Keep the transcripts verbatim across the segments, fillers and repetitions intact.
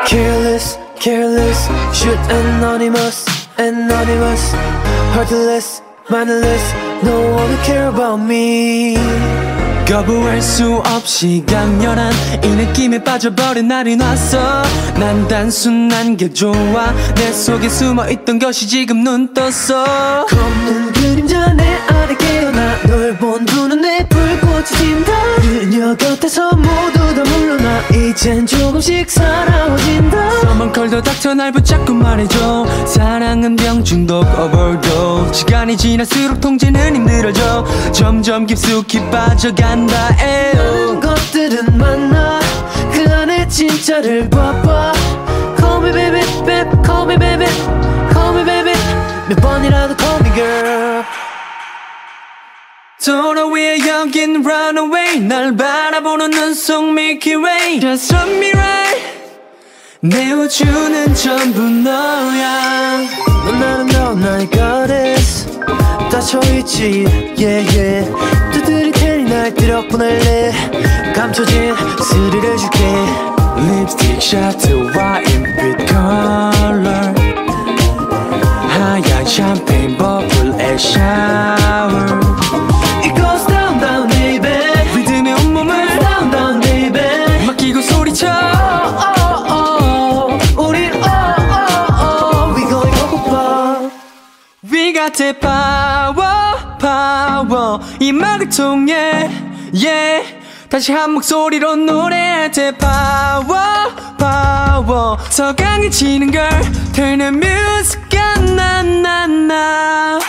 Careless, careless, shoot anonymous, anonymous, heartless, mindless, no one will care about me. 거부할 수 없이 강렬한 이 느낌에 빠져버린 날이 왔어. 난 단순한 게 좋아. 내 속에 숨어있던 것이 지금 눈 떴어. 검은 그림자 내 아래 깨어나 널 본 두 눈에 불꽃이 튄다. 그녀 곁에서 모두 다 물러나 이젠 조금씩 살아워진다. Someone call the doctor 날 붙잡고 말해줘. 사랑은 병 중독 overdose. 시간이 지날수록 통제는 힘들어져. 점점 깊숙이 빠져간다. 많은 것들은 많아 그 안에 진짜를 봐봐. Call me baby, baby, call me baby, call me baby. 몇 번이라도 call me girl. 도로 위에 여긴 runaway. 날 바라보는 눈 속 Milky Way. Just love me right. 내 우주는 전부 너야. 넌 아름다운 나의 goddess. 닫혀있지 yeah yeah. 두드릴 테니 날 들여보낼래. 감춰진 스릴을 줄게. Lipstick shot 와인빛 color. 하얀 샴페인 버블에 샤워. It goes down down baby. 리듬에 온몸을 down down baby. 맡기고 소리쳐. Oh oh oh. 우린 oh oh oh. We going 고고파. We got the power, power. 이 음악을 통해, yeah. 다시 한 목소리로 노래할 때 power, power. 더 강해지는 걸 Turn the music on, na na na.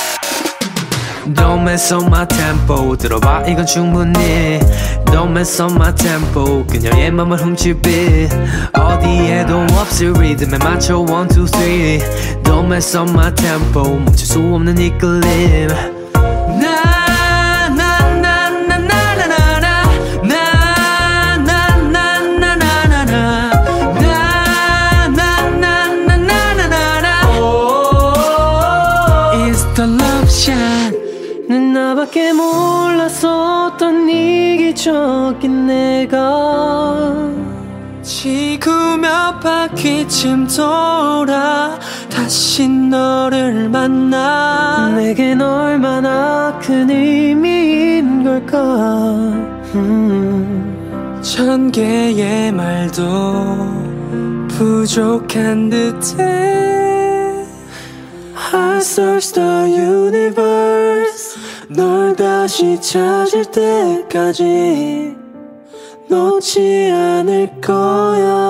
Don't mess up my tempo. 들어봐 이건 충분히. Don't mess up my tempo. 그녀의 맘을 훔칠 빛 어디에도 없을 리듬에 맞춰 one two three. Don't mess up my tempo. 멈출 수 없는 이끌림. 는 나밖에 몰랐었던 이기적인 내가 지구 몇 바퀴쯤 돌아 다시 너를 만나. 내겐 얼마나 큰 의미인 걸까. 음. 천 개의 말도 부족한 듯해. I search the universe. 널 다시 찾을 때까지 놓지 않을 거야.